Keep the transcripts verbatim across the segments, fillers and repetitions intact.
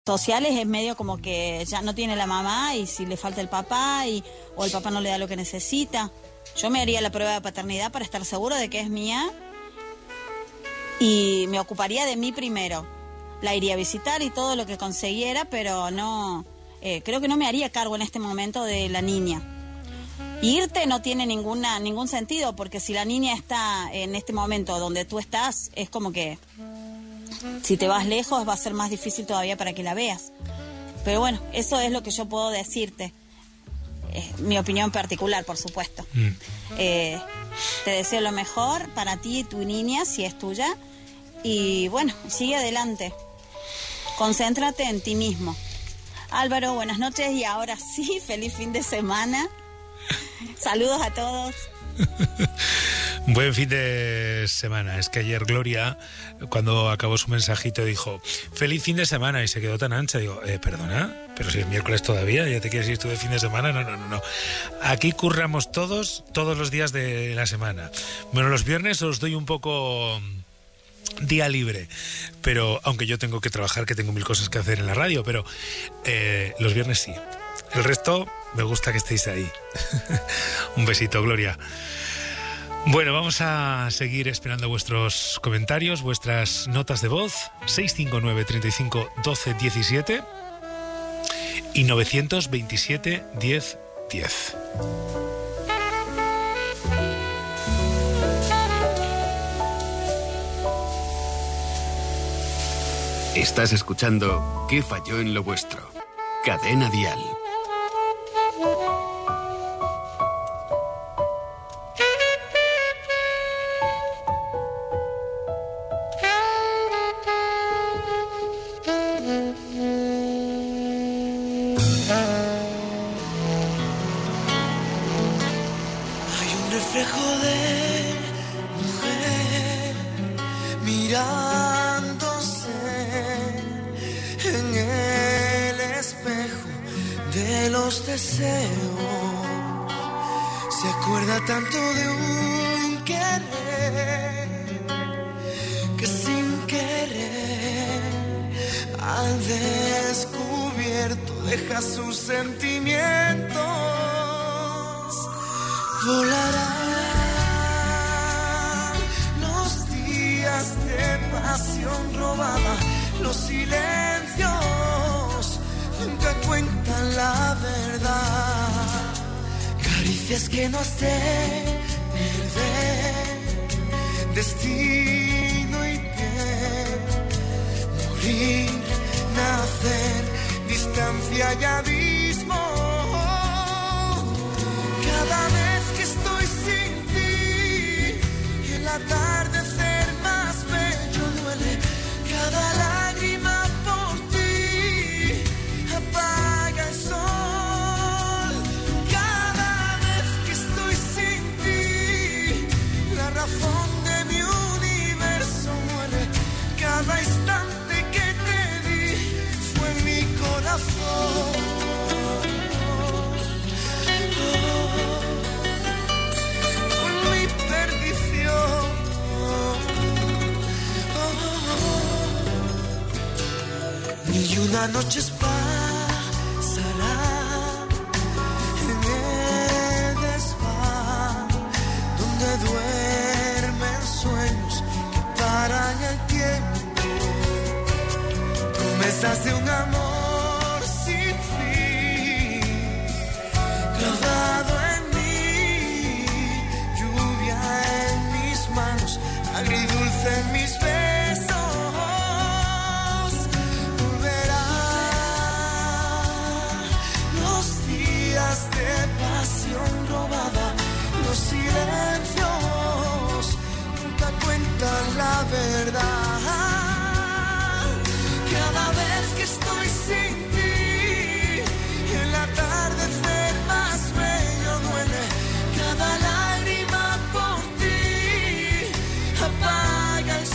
sociales es medio como que ya no tiene la mamá y si le falta el papá y, o el papá no le da lo que necesita. Yo me haría la prueba de paternidad para estar seguro de que es mía y me ocuparía de mí primero. La iría a visitar y todo lo que consiguiera, pero no, eh, creo que no me haría cargo en este momento de la niña. Irte no tiene ninguna ningún sentido, porque si la niña está en este momento donde tú estás, es como que si te vas lejos va a ser más difícil todavía para que la veas. Pero bueno, eso es lo que yo puedo decirte. Es mi opinión particular, por supuesto. Mm. Eh, te deseo lo mejor para ti y tu niña, si es tuya. Y bueno, sigue adelante. Concéntrate en ti mismo. Álvaro, buenas noches y ahora sí, feliz fin de semana. Saludos a todos. Buen fin de semana. Es que ayer Gloria, cuando acabó su mensajito, dijo feliz fin de semana y se quedó tan ancha. Digo, eh, perdona, pero si es miércoles todavía, ¿ya te quieres ir tú de fin de semana? No, no, no, no. Aquí curramos todos, todos los días de la semana. Bueno, los viernes os doy un poco día libre, pero aunque yo tengo que trabajar, que tengo mil cosas que hacer en la radio, pero eh, los viernes sí. El resto, me gusta que estéis ahí. Un besito, Gloria. Bueno, vamos a seguir esperando vuestros comentarios, vuestras notas de voz. seis cinco nueve, treinta y cinco, doce, diecisiete y novecientos veintisiete, diez, diez. Estás escuchando ¿Qué falló en lo vuestro? Cadena Dial. Tanto de un querer que sin querer al descubierto deja sus sentimientos. Volarán los días de pasión robada, los silencios nunca cuentan la verdad. Caricias que no sé perder, destino y piel, morir, nacer, distancia y abismo. Cada vez que estoy sin ti y el atardecer más bello duele, cada lágrima por ti apaga el sol. La razón de mi universo muere. Cada instante que te di fue mi corazón. Oh, fue mi perdición. Oh, ni una noche pasará en el desván donde duermen sueños que paran el tiempo, promesas de un amor sin fin, clavado en mí, lluvia en mis manos, agridulce en mis besos, volverán los días de pasión robada, los silencios nunca cuentan la verdad. Cada vez que estoy sin ti, el atardecer más bello duele. Cada lágrima por ti apaga el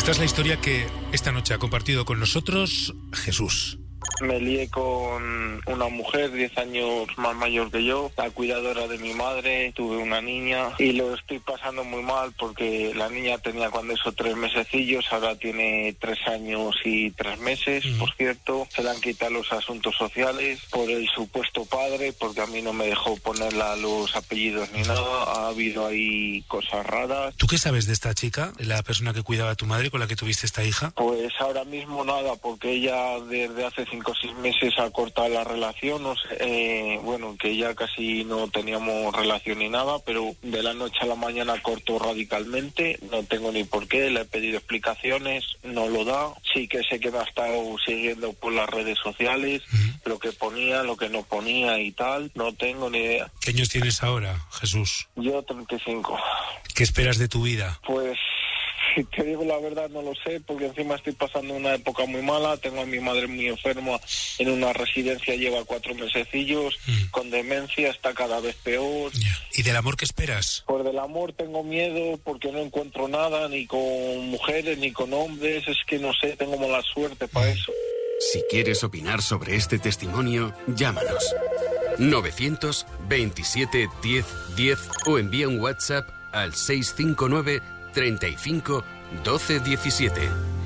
Esta es la historia que esta noche ha compartido con nosotros Jesús. Me lié con una mujer diez años más mayor que yo, la cuidadora de mi madre, tuve una niña y lo estoy pasando muy mal porque la niña tenía cuando eso tres mesecillos, ahora tiene tres años y tres meses, mm. por cierto. Se le han quitado los asuntos sociales por el supuesto padre, porque a mí no me dejó ponerla los apellidos ni nada, ha habido ahí cosas raras. ¿Tú qué sabes de esta chica, la persona que cuidaba a tu madre con la que tuviste esta hija? Pues ahora mismo nada, porque ella desde hace cinco o seis meses ha cortado la relación, no sé, eh, bueno, que ya casi no teníamos relación ni nada, pero de la noche a la mañana cortó radicalmente, no tengo ni por qué, le he pedido explicaciones, no lo da, sí que sé que me ha estado siguiendo por las redes sociales, uh-huh. lo que ponía, lo que no ponía y tal, no tengo ni idea. ¿Qué años tienes ahora, Jesús? Yo treinta y cinco. ¿Qué esperas de tu vida? Pues... si te digo la verdad no lo sé, porque encima estoy pasando una época muy mala, tengo a mi madre muy enferma en una residencia, lleva cuatro mesecillos, mm. con demencia, está cada vez peor. Yeah. ¿Y del amor qué esperas? Pues del amor tengo miedo porque no encuentro nada, ni con mujeres, ni con hombres, es que no sé, tengo mala suerte para mm. eso. Si quieres opinar sobre este testimonio, llámanos. novecientos veintisiete diez diez o envía un WhatsApp al seis cinco nueve treinta y cinco doce diecisiete.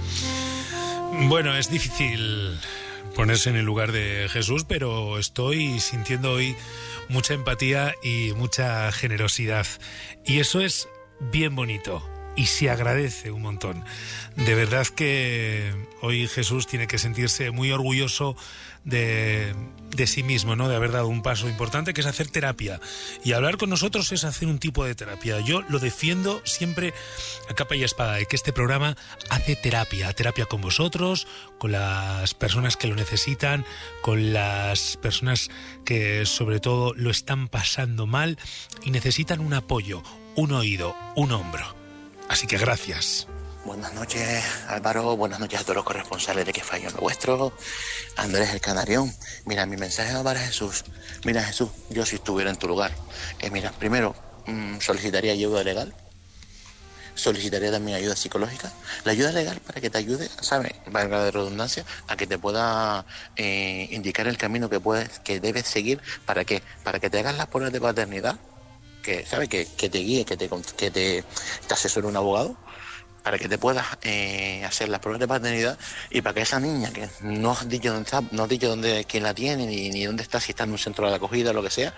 Bueno, es difícil ponerse en el lugar de Jesús, pero estoy sintiendo hoy mucha empatía y mucha generosidad. Y eso es bien bonito y se agradece un montón. De verdad que hoy Jesús tiene que sentirse muy orgulloso de, de sí mismo, ¿no? De haber dado un paso importante, que es hacer terapia. Y hablar con nosotros es hacer un tipo de terapia. Yo lo defiendo siempre a capa y espada, de que este programa hace terapia, terapia con vosotros, con las personas que lo necesitan, con las personas que sobre todo lo están pasando mal y necesitan un apoyo, un oído, un hombro. Así que gracias. Buenas noches, Álvaro. Buenas noches a todos los corresponsales de Que Fallo en lo Vuestro. Andrés el Canarión. Mira, mi mensaje va para Jesús. Mira, Jesús, yo si estuviera en tu lugar, eh, mira, primero mmm, solicitaría ayuda legal. Solicitaría también ayuda psicológica. La ayuda legal para que te ayude, ¿sabes? Valga la redundancia, a que te pueda eh, indicar el camino que puedes, que debes seguir. ¿Para qué? Para que te hagas las pruebas de paternidad. Que, ¿sabes? Que, que te guíe, que te, que te, te asesore un abogado, para que te puedas eh, hacer las pruebas de paternidad y para que esa niña, que no has dicho dónde está, no has dicho dónde, quién la tiene, ni, ni dónde está, si está en un centro de acogida o lo que sea,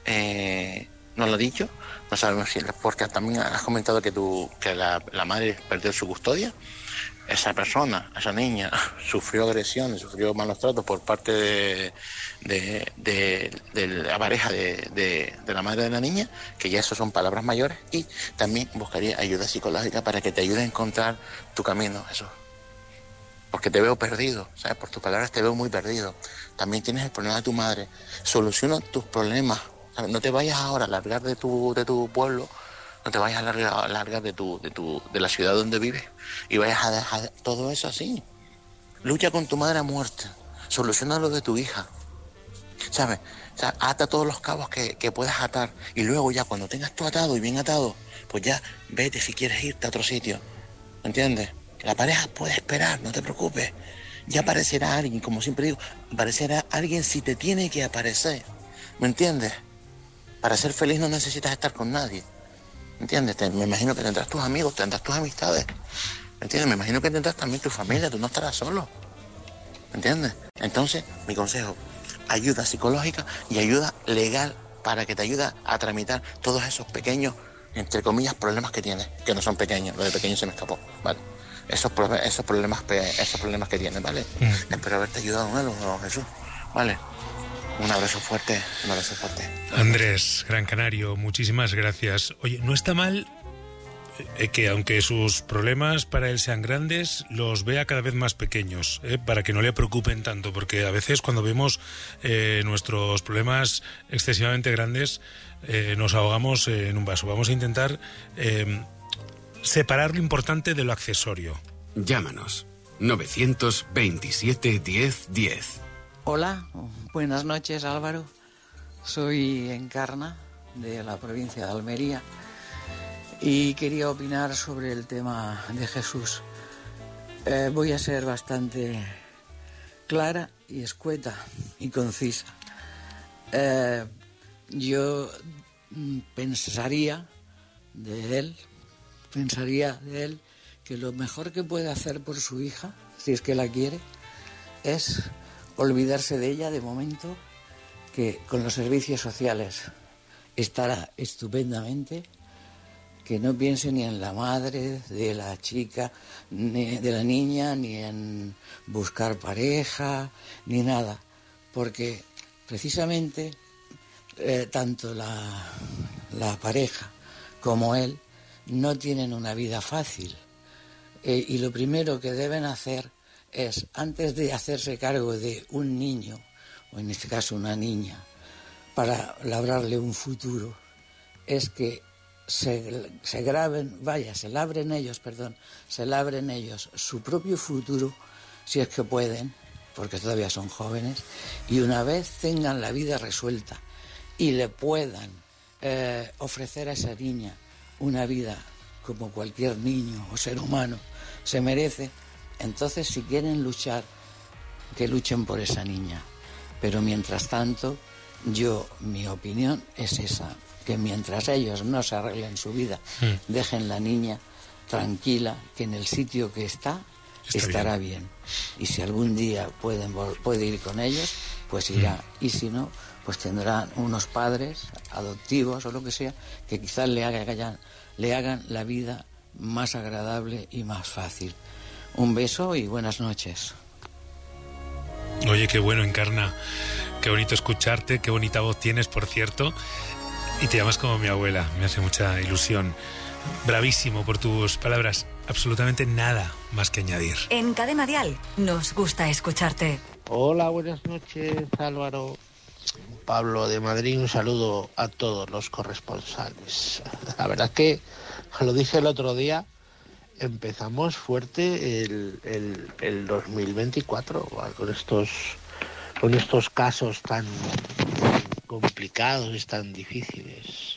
eh, no lo has dicho, no sabemos si, porque también has comentado que, tu, que la, la madre perdió su custodia. Esa persona, esa niña, sufrió agresiones, sufrió malos tratos por parte de, de, de, de la pareja de, de, de la madre de la niña, que ya eso son palabras mayores, y también buscaría ayuda psicológica para que te ayude a encontrar tu camino, eso. Porque te veo perdido, ¿sabes? Por tus palabras te veo muy perdido. También tienes el problema de tu madre. Soluciona tus problemas, ¿sabes? No te vayas ahora a largar de tu, de tu pueblo. No te vayas a largar, a largar de, tu, de, tu, de la ciudad donde vives y vayas a dejar todo eso así. Lucha con tu madre a muerte. Soluciona lo de tu hija. ¿Sabes? O sea, ata todos los cabos que, que puedas atar. Y luego ya cuando tengas todo atado y bien atado, pues ya vete si quieres irte a otro sitio. ¿Me entiendes? La pareja puede esperar, no te preocupes. Ya aparecerá alguien, como siempre digo, aparecerá alguien si te tiene que aparecer. ¿Me entiendes? Para ser feliz no necesitas estar con nadie. ¿Entiendes? Te, me imagino que tendrás tus amigos, tendrás tus amistades. ¿Me entiendes? Me imagino que tendrás también tu familia, tú no estarás solo. ¿Me entiendes? Entonces, mi consejo, ayuda psicológica y ayuda legal para que te ayude a tramitar todos esos pequeños, entre comillas, problemas que tienes, que no son pequeños, lo de pequeño se me escapó, ¿vale? Esos, esos, problemas, esos problemas que tienes, ¿vale? Mm. Espero haberte ayudado en algo, ¿no, Jesús? ¿Vale? Un abrazo fuerte, un abrazo fuerte. Andrés, Gran Canario, muchísimas gracias. Oye, no está mal eh, que aunque sus problemas para él sean grandes, los vea cada vez más pequeños, eh, para que no le preocupen tanto, porque a veces cuando vemos eh, nuestros problemas excesivamente grandes, eh, nos ahogamos en un vaso. Vamos a intentar eh, separar lo importante de lo accesorio. Llámanos, novecientos veintisiete diez diez. Hola, buenas noches, Álvaro. Soy Encarna, de la provincia de Almería, y quería opinar sobre el tema de Jesús. Eh, voy a ser bastante clara y escueta y concisa. Eh, yo pensaría de él, pensaría de él que lo mejor que puede hacer por su hija, si es que la quiere, es olvidarse de ella de momento, que con los servicios sociales estará estupendamente, que no piense ni en la madre de la chica, ni de la niña, ni en buscar pareja, ni nada, porque precisamente eh, tanto la, la pareja como él no tienen una vida fácil. Eh, y lo primero que deben hacer es, antes de hacerse cargo de un niño, o en este caso una niña, para labrarle un futuro, es que se, se graben, vaya, se labren ellos, perdón, se labren ellos su propio futuro, si es que pueden, porque todavía son jóvenes, y una vez tengan la vida resuelta y le puedan eh, ofrecer a esa niña una vida como cualquier niño o ser humano se merece, entonces si quieren luchar, que luchen por esa niña. Pero mientras tanto, yo, mi opinión es esa, que mientras ellos no se arreglen su vida, mm. dejen la niña tranquila, que en el sitio que está, está estará bien. bien. Y si algún día pueden puede ir con ellos, pues irá. Mm. Y si no, pues tendrán unos padres adoptivos o lo que sea, que quizás le hagan, le hagan la vida más agradable y más fácil. Un beso y buenas noches. Oye, qué bueno, Encarna. Qué bonito escucharte, qué bonita voz tienes, por cierto. Y te llamas como mi abuela, me hace mucha ilusión. Bravísimo por tus palabras, absolutamente nada más que añadir. En Cadena Dial nos gusta escucharte. Hola, buenas noches, Álvaro. Pablo de Madrid, un saludo a todos los corresponsales. La verdad es que, lo dije el otro día, empezamos fuerte el, el, el dos mil veinticuatro con estos, con estos casos tan complicados y tan difíciles.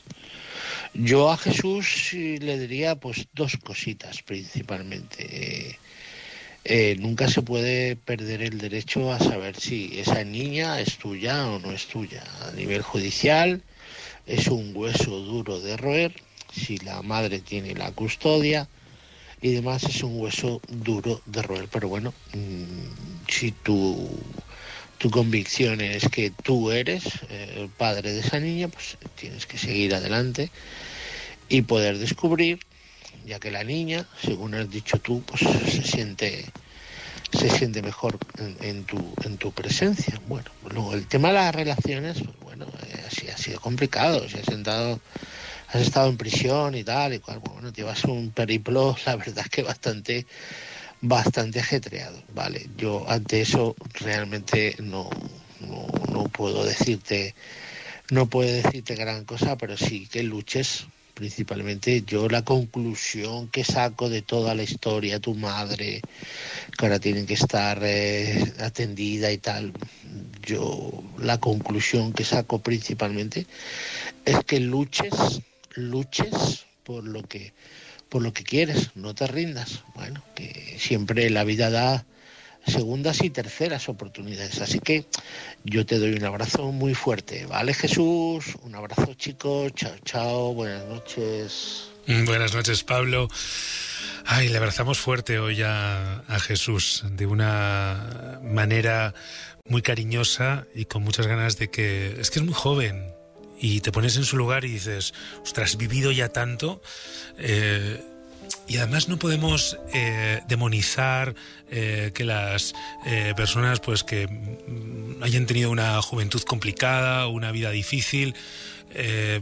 Yo a Jesús le diría pues dos cositas principalmente. Eh, eh, nunca se puede perder el derecho a saber si esa niña es tuya o no es tuya. A nivel judicial es un hueso duro de roer, si la madre tiene la custodia y demás es un hueso duro de roer. Pero bueno, mmm, si tu, tu convicción es que tú eres eh, el padre de esa niña, pues tienes que seguir adelante y poder descubrir, ya que la niña, según has dicho tú, pues se siente se siente mejor en, en tu en tu presencia. Bueno, luego el tema de las relaciones, pues bueno, eh, así ha sido complicado. Si has sentado has estado en prisión y tal y cual, bueno, llevas un periplo, la verdad es que bastante bastante ajetreado, vale. Yo ante eso realmente no no, no puedo decirte no puedo decirte gran cosa, pero sí que luches. Principalmente yo la conclusión que saco de toda la historia, tu madre, que ahora tienen que estar eh, atendida y tal, yo la conclusión que saco principalmente es que luches, luches por lo que por lo que quieres, no te rindas. Bueno, que siempre la vida da segundas y terceras oportunidades, así que yo te doy un abrazo muy fuerte, ¿vale, Jesús? Un abrazo, chicos, chao, chao, buenas noches. Buenas noches, Pablo. Ay, le abrazamos fuerte hoy a, a Jesús, de una manera muy cariñosa y con muchas ganas de que... Es que es muy joven y te pones en su lugar y dices, ostras, has vivido ya tanto... Eh, Y además no podemos eh, demonizar eh, que las eh, personas pues que mm, hayan tenido una juventud complicada, una vida difícil, eh,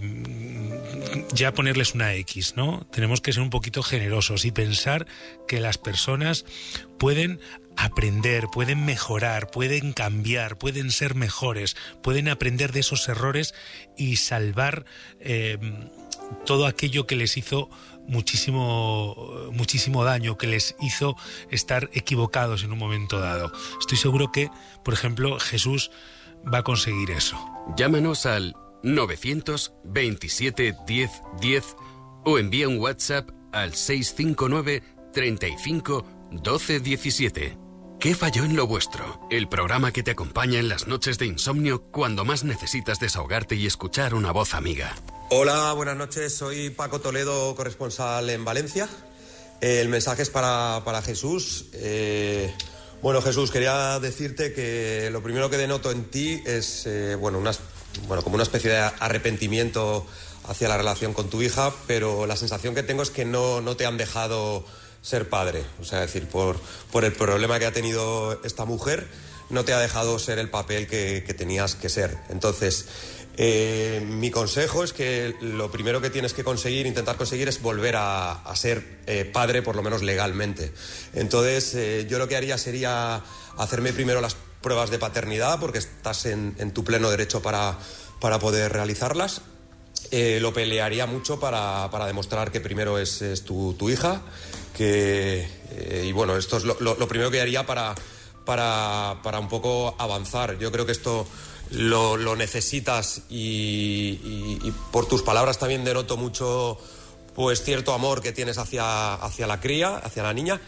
ya ponerles una X, ¿no? Tenemos que ser un poquito generosos y pensar que las personas pueden aprender, pueden mejorar, pueden cambiar, pueden ser mejores, pueden aprender de esos errores y salvar eh, todo aquello que les hizo muchísimo muchísimo daño, que les hizo estar equivocados en un momento dado. Estoy seguro que, por ejemplo, Jesús va a conseguir eso. Llámanos al novecientos veintisiete diez diez o envía un WhatsApp al seiscientos cincuenta y nueve treinta y cinco doce diecisiete. ¿Qué falló en lo vuestro? El programa que te acompaña en las noches de insomnio cuando más necesitas desahogarte y escuchar una voz amiga. Hola, buenas noches. Soy Paco Toledo, corresponsal en Valencia. El mensaje es para, para Jesús. Eh, bueno, Jesús, quería decirte que lo primero que denoto en ti es eh, bueno, una, bueno, como una especie de arrepentimiento hacia la relación con tu hija, pero la sensación que tengo es que no, no te han dejado ser padre. O sea, es decir, por, por el problema que ha tenido esta mujer, no te ha dejado ser el papel que, que tenías que ser. Entonces, eh, mi consejo es que lo primero que tienes que conseguir, intentar conseguir, es volver a, a ser eh, padre, por lo menos legalmente. Entonces, eh, yo lo que haría sería hacerme primero las pruebas de paternidad, porque estás en, en tu pleno derecho para, para poder realizarlas. Eh, lo pelearía mucho para, para demostrar que primero es, es tu, tu hija. Que, eh, y bueno, esto es lo, lo, lo primero que haría para, para, para un poco avanzar. Yo creo que esto lo, lo necesitas y, y, y por tus palabras también denoto mucho, pues, cierto amor que tienes hacia, hacia la cría, hacia la niña.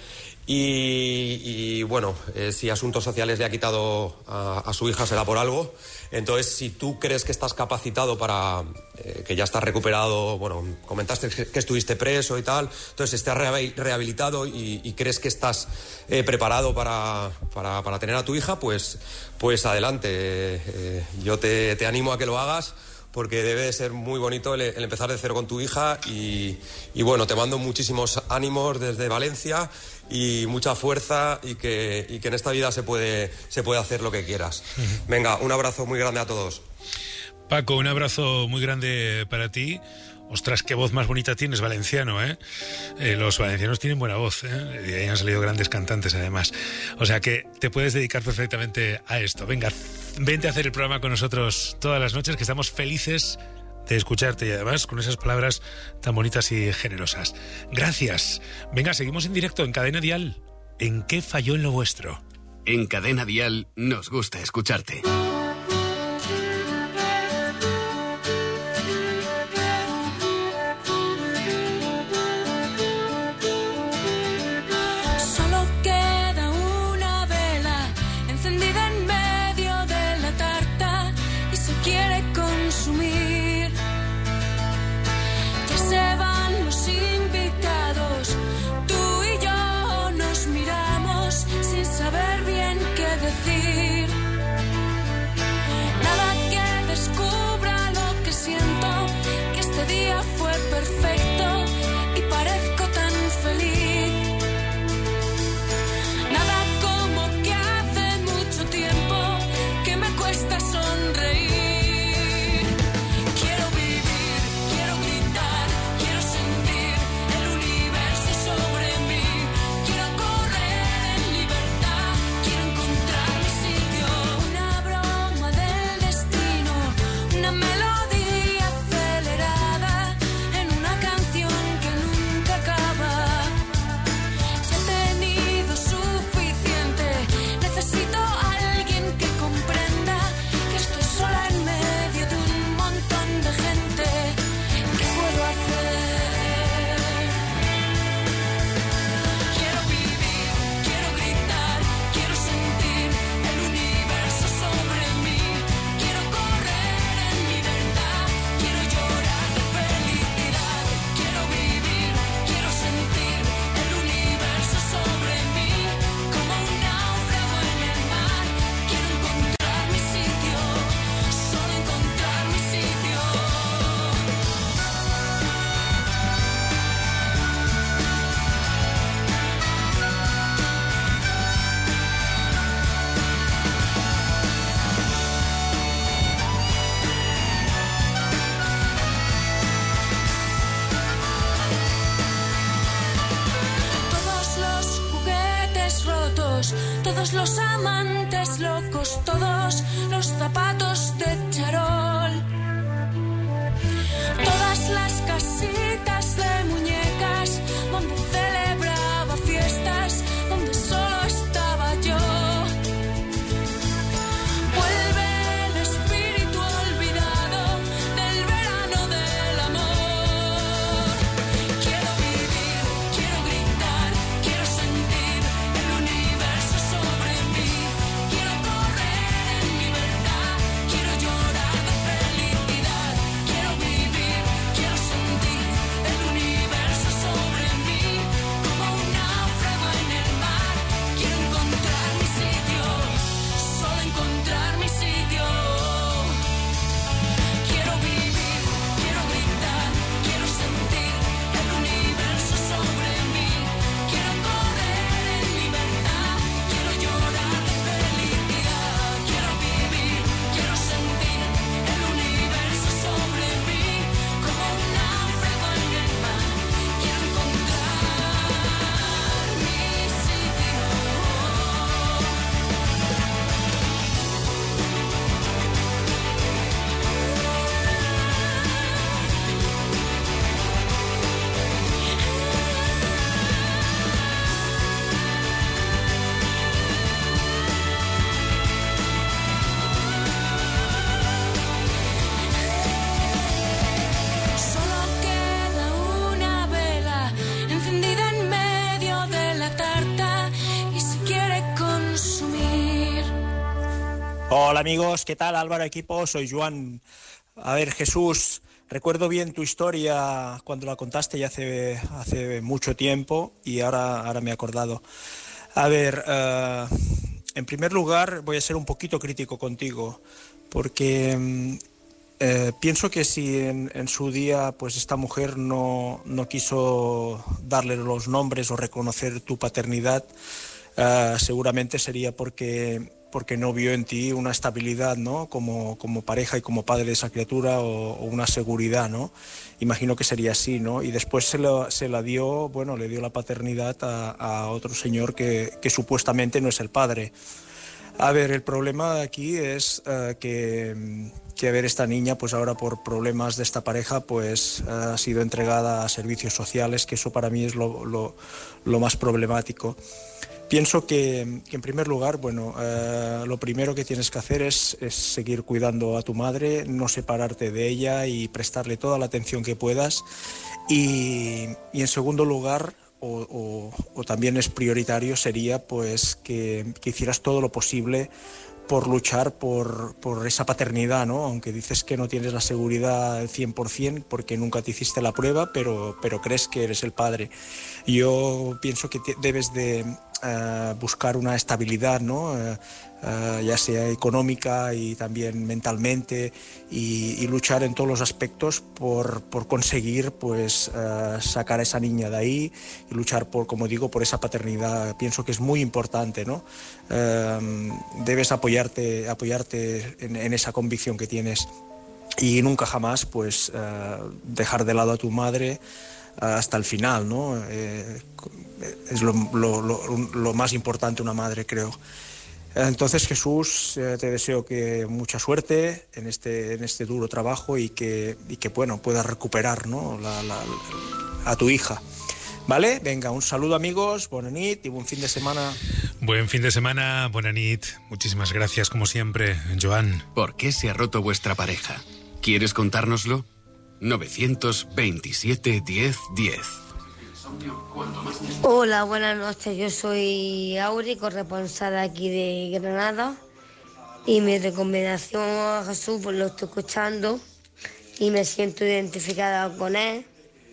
Y, y bueno, eh, si Asuntos Sociales le ha quitado a, a su hija será por algo. Entonces, si tú crees que estás capacitado para, eh, que ya estás recuperado, bueno, comentaste que, que estuviste preso y tal, entonces estás rehabilitado y, y crees que estás eh, preparado para, para, para tener a tu hija, pues, pues adelante. Eh, yo te, te animo a que lo hagas, porque debe de ser muy bonito el, el empezar de cero con tu hija y, y bueno, te mando muchísimos ánimos desde Valencia y mucha fuerza y que, y que en esta vida se puede, se puede hacer lo que quieras. Uh-huh. Venga, un abrazo muy grande a todos. Paco, un abrazo muy grande para ti. Ostras, qué voz más bonita tienes, valenciano, ¿eh? eh los valencianos tienen buena voz, ¿eh? Y ahí han salido grandes cantantes, además. O sea que te puedes dedicar perfectamente a esto. Venga, vente a hacer el programa con nosotros todas las noches, que estamos felices de escucharte y además con esas palabras tan bonitas y generosas. Gracias. Venga, seguimos en directo en Cadena Dial. ¿En qué falló en lo vuestro? En Cadena Dial nos gusta escucharte. Todos los amantes locos, todos los zapatos de charol, todas las casitas de muñecas donde celebraba fiestas, donde solo estaba yo. Vuelve el espíritu olvidado del verano del amor. Quiero vivir, quiero gritar, quiero sentir Hola amigos, ¿qué tal? Álvaro, equipo, soy Joan. A ver, Jesús, recuerdo bien tu historia cuando la contaste ya hace, hace mucho tiempo y ahora, ahora me he acordado. A ver, uh, en primer lugar voy a ser un poquito crítico contigo porque eh, pienso que si en, en su día pues esta mujer no, no quiso darle los nombres o reconocer tu paternidad, uh, seguramente sería porque... porque no vio en ti una estabilidad, ¿no? Como, como pareja y como padre de esa criatura o, o una seguridad, ¿no? Imagino que sería así, ¿no? Y después se, lo, se la dio, bueno, le dio la paternidad a, a otro señor que, que supuestamente no es el padre. A ver, el problema aquí es uh, que, que, a ver, esta niña, pues ahora por problemas de esta pareja, pues uh, ha sido entregada a servicios sociales, que eso para mí es lo, lo, lo más problemático. Pienso que, que en primer lugar, bueno, eh, lo primero que tienes que hacer es, es seguir cuidando a tu madre, no separarte de ella y prestarle toda la atención que puedas. Y, y en segundo lugar, o, o, o también es prioritario, sería pues que, que hicieras todo lo posible por luchar por, por esa paternidad, ¿no? Aunque dices que no tienes la seguridad al cien por ciento porque nunca te hiciste la prueba, pero, pero crees que eres el padre. Yo pienso que te, debes de uh, buscar una estabilidad, ¿no? Uh, uh, ya sea económica y también mentalmente y, y luchar en todos los aspectos por, por conseguir pues uh, sacar a esa niña de ahí y luchar por, como digo, por esa paternidad. Pienso que es muy importante, ¿no? Uh, debes apoyarte, apoyarte en, en esa convicción que tienes y nunca jamás pues uh, dejar de lado a tu madre hasta el final, ¿no? Eh, es lo, lo, lo, lo más importante una madre, creo. Entonces, Jesús, eh, te deseo que mucha suerte en este, en este duro trabajo y que, y que bueno, puedas recuperar, ¿no? la, la, a tu hija. ¿Vale? Venga, un saludo amigos, buena nit y buen fin de semana. Buen fin de semana, buena nit. Muchísimas gracias como siempre, Joan. ¿Por qué se ha roto vuestra pareja? ¿Quieres contárnoslo? nueve veintisiete diez diez. Hola, buenas noches. Yo soy Auri, corresponsal aquí de Granada. Y mi recomendación a Jesús, pues lo estoy escuchando y me siento identificada con él.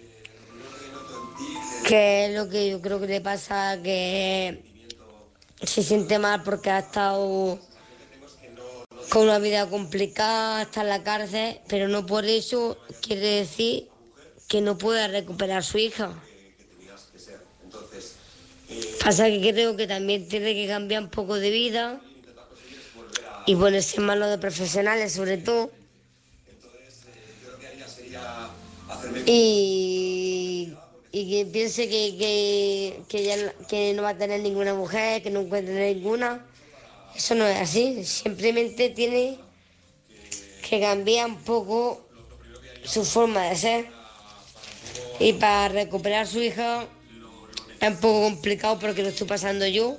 Que es lo que yo creo que le pasa, que se siente mal porque ha estado con una vida complicada, está en la cárcel, pero no por eso quiere decir que no pueda recuperar a su hija. Pasa que creo que también tiene que cambiar un poco de vida y ponerse en manos de profesionales sobre todo. Y, y que piense que, que, que, ya, que no va a tener ninguna mujer, que no encuentre ninguna. Eso no es así, simplemente tiene que cambiar un poco su forma de ser. Y para recuperar a su hija es un poco complicado porque lo estoy pasando yo.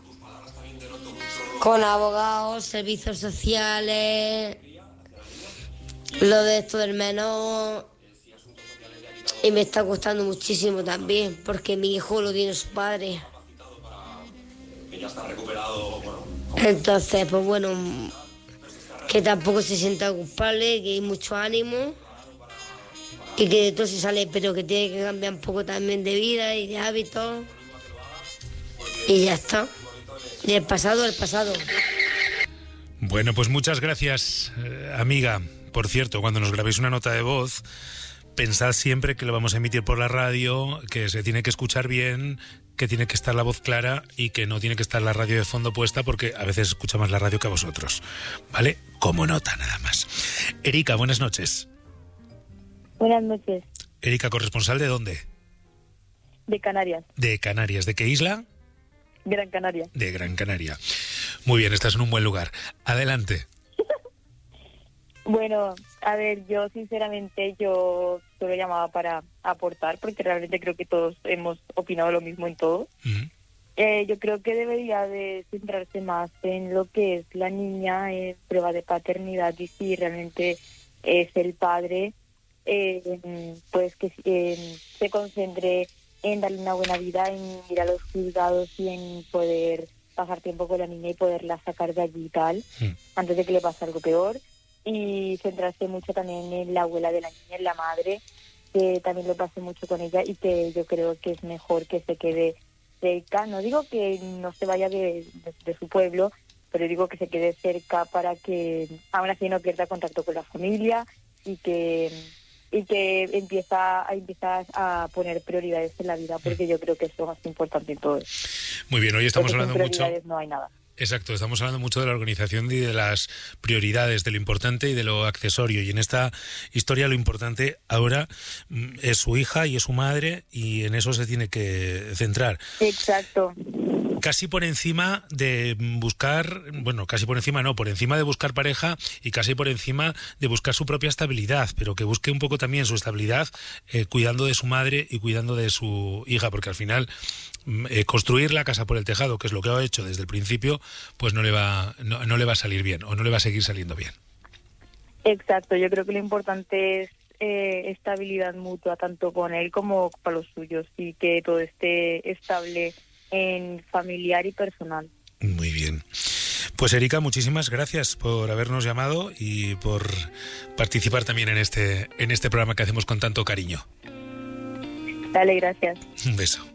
Con abogados, servicios sociales, lo de esto del menor. Y me está costando muchísimo también porque mi hijo lo tiene su padre. Que ya está recuperado, bueno. Entonces, pues bueno, que tampoco se sienta culpable, que hay mucho ánimo y que de todo se sale, pero que tiene que cambiar un poco también de vida y de hábitos y ya está. Y el pasado, el pasado. Bueno, pues muchas gracias, eh, amiga. Por cierto, cuando nos grabéis una nota de voz, pensad siempre que lo vamos a emitir por la radio, que se tiene que escuchar bien, que tiene que estar la voz clara y que no tiene que estar la radio de fondo puesta porque a veces escucha más la radio que a vosotros, ¿vale? Como nota nada más. Erika, buenas noches. Buenas noches. Erika, ¿corresponsal de dónde? De Canarias. De Canarias. ¿De qué isla? Gran Canaria. De Gran Canaria. Muy bien, estás en un buen lugar. Adelante. Bueno, a ver, yo sinceramente yo solo llamaba para aportar porque realmente creo que todos hemos opinado lo mismo en todo. Uh-huh. Eh, yo creo que debería de centrarse más en lo que es la niña en prueba de paternidad y si realmente es el padre, eh, pues que eh, se concentre en darle una buena vida, en ir a los juzgados y en poder pasar tiempo con la niña y poderla sacar de allí y tal, mm. antes de que le pase algo peor. Y centrarse mucho también en la abuela de la niña, en la madre, que también lo pasé mucho con ella y que yo creo que es mejor que se quede cerca. No digo que no se vaya de, de, de su pueblo, pero digo que se quede cerca para que aún así no pierda contacto con la familia y que y que empieza a empiezas a poner prioridades en la vida, porque yo creo que es lo más importante en todo. Muy bien, hoy estamos porque hablando sin mucho. prioridades no hay nada. Exacto, estamos hablando mucho de la organización y de las prioridades, de lo importante y de lo accesorio. Y en esta historia lo importante ahora es su hija y es su madre, y en eso se tiene que centrar. Exacto. Casi por encima de buscar, bueno, casi por encima no, por encima de buscar pareja y casi por encima de buscar su propia estabilidad, pero que busque un poco también su estabilidad eh, cuidando de su madre y cuidando de su hija, porque al final eh, construir la casa por el tejado, que es lo que ha hecho desde el principio, pues no le va, no, no le va a salir bien o no le va a seguir saliendo bien. Exacto, yo creo que lo importante es eh, estabilidad mutua, tanto con él como para los suyos, y que todo esté estable en familiar y personal. Muy bien. Pues Erika, muchísimas gracias por habernos llamado y por participar también en este en este programa que hacemos con tanto cariño. Dale, gracias. Un beso.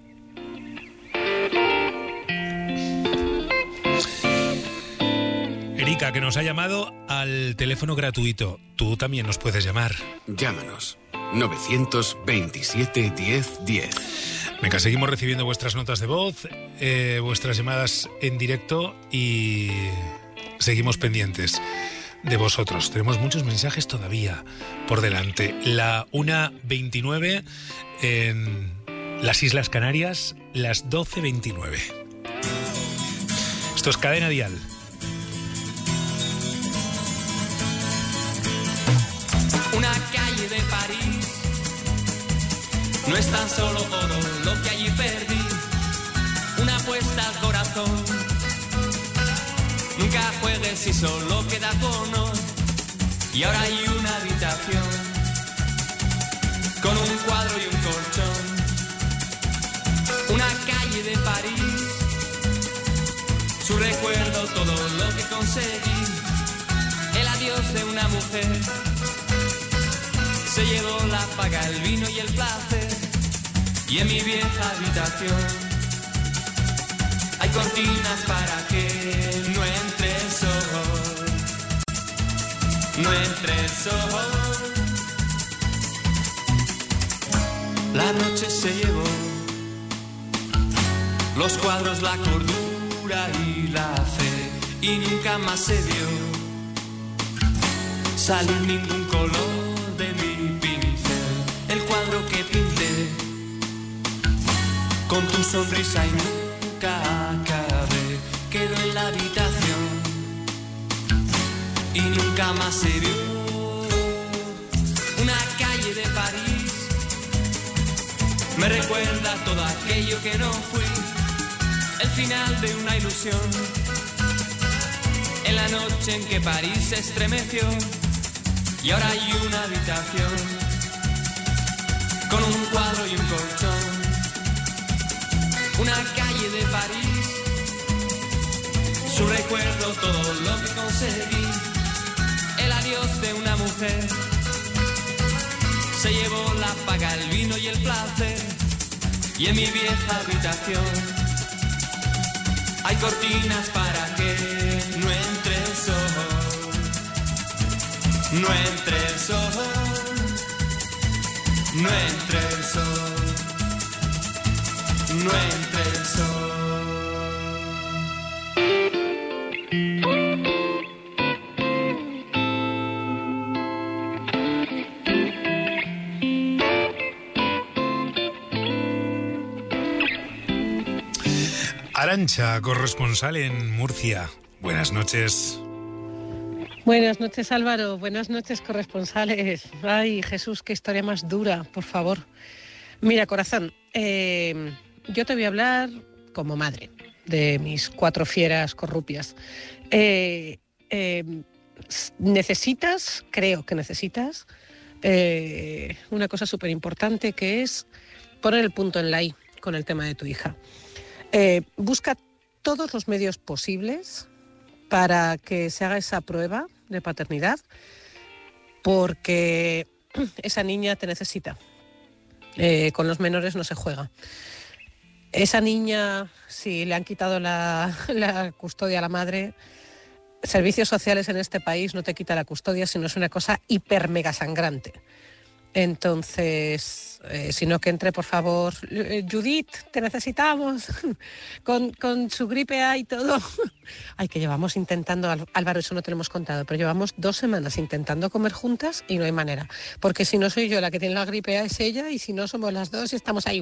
Erika, que nos ha llamado al teléfono gratuito. Tú también nos puedes llamar. Llámanos. novecientos veintisiete diez diez. Venga, seguimos recibiendo vuestras notas de voz, eh, vuestras llamadas en directo y seguimos pendientes de vosotros. Tenemos muchos mensajes todavía por delante. La una veintinueve en las Islas Canarias, las doce veintinueve. Esto es Cadena Dial. Una calle de París no es tan solo oro lo que allí perdí, una apuesta al corazón. Nunca juegues si solo queda cono. Y ahora hay una habitación con un cuadro y un colchón. Una calle de París, su recuerdo, todo lo que conseguí. El adiós de una mujer se llevó la paga, el vino y el placer. Y en mi vieja habitación hay cortinas para que no entre el sol, no entre el sol. La noche se llevó los cuadros, la cordura y la fe, y nunca más se vio salir ningún color de mi pincel. El cuadro que pinté con tu sonrisa y nunca acabé quedó en la habitación y nunca más se vio. Una calle de París me recuerda todo aquello que no fui, el final de una ilusión, en la noche en que París se estremeció. Y ahora hay una habitación con un cuadro y un colchón. Una calle de París, su recuerdo, todo lo que conseguí. El adiós de una mujer se llevó la paga, el vino y el placer. Y en mi vieja habitación hay cortinas para que no entre el sol, no entre el sol, no entre el sol, no entre el sol. Arantxa, corresponsal en Murcia. Buenas noches. Buenas noches, Álvaro. Buenas noches, corresponsales. Ay, Jesús, qué historia más dura, por favor. Mira, corazón, eh, yo te voy a hablar como madre de mis cuatro fieras corrupias. Eh, eh, necesitas, creo que necesitas, eh, una cosa súper importante, que es poner el punto en la I con el tema de tu hija. Eh, busca todos los medios posibles para que se haga esa prueba de paternidad, porque esa niña te necesita. Eh, con los menores no se juega. Esa niña, si le han quitado la, la custodia a la madre, servicios sociales en este país no te quita la custodia, sino es una cosa hiper mega sangrante. Entonces, eh, si no que entre, por favor, Judith, te necesitamos, con, con su gripe A y todo. Ay, que llevamos intentando, Álvaro, eso no te lo hemos contado, pero llevamos dos semanas intentando comer juntas y no hay manera. Porque si no soy yo la que tiene la gripe A, es ella, y si no somos las dos y estamos ahí.